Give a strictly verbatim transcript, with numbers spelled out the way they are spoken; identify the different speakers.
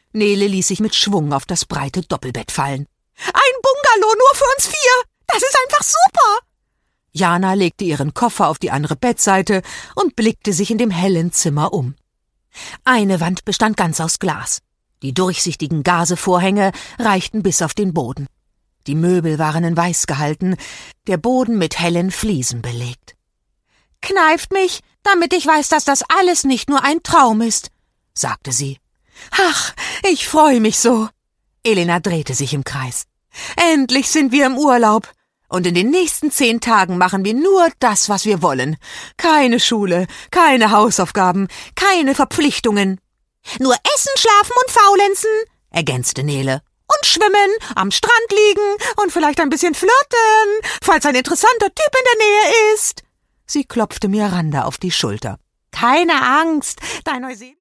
Speaker 1: Nele ließ sich mit Schwung auf das breite Doppelbett fallen. »Ein Bungalow nur für uns vier! Das ist einfach super!« Jana legte ihren Koffer auf die andere Bettseite und blickte sich in dem hellen Zimmer um. Eine Wand bestand ganz aus Glas. Die durchsichtigen Gazevorhänge reichten bis auf den Boden. Die Möbel waren in Weiß gehalten, der Boden mit hellen Fliesen belegt. »Kneift mich, damit ich weiß, dass das alles nicht nur ein Traum ist«, sagte sie. »Ach, ich freue mich so.« Elena drehte sich im Kreis. »Endlich sind wir im Urlaub. Und in den nächsten zehn Tagen machen wir nur das, was wir wollen. Keine Schule, keine Hausaufgaben, keine Verpflichtungen.« »Nur essen, schlafen und faulenzen«, ergänzte Nele. »Und schwimmen, am Strand liegen und vielleicht ein bisschen flirten, falls ein interessanter Typ in der Nähe ist.« Sie klopfte Miranda auf die Schulter. »Keine Angst, dein Neuseeland